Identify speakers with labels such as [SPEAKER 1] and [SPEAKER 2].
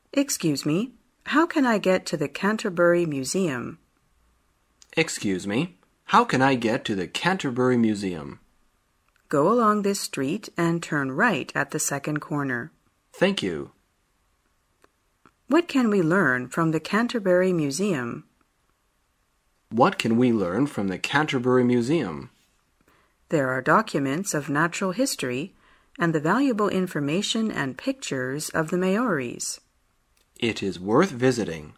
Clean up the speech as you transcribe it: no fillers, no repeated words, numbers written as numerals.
[SPEAKER 1] Excuse me, how can I get to the Canterbury Museum?
[SPEAKER 2] Excuse me, how can I get to the Canterbury Museum?
[SPEAKER 1] Go along this street and turn right at the second corner.
[SPEAKER 2] Thank you.
[SPEAKER 1] What can we learn from the Canterbury Museum?
[SPEAKER 2] What can we learn from the Canterbury Museum?
[SPEAKER 1] There are documents of natural history and the valuable information and pictures of the Maoris.
[SPEAKER 2] It is worth visiting.